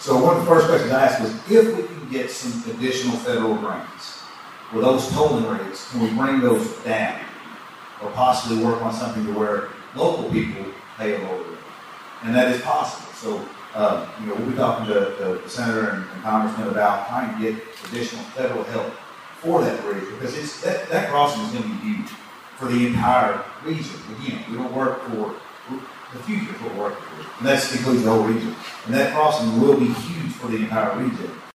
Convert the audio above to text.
So one of the first questions I asked was, if we can get some additional federal grants for those tolling rates, can we bring those down? Or possibly work on something to where local people pay a lower rate? And that is possible. So, we'll be talking to the senator and congressman about trying to get additional federal help for that bridge, because that crossing is going to be huge for the entire region. Again, we don't work for the future is what we're working for, and that includes the whole region. And that crossing will be huge for the entire region.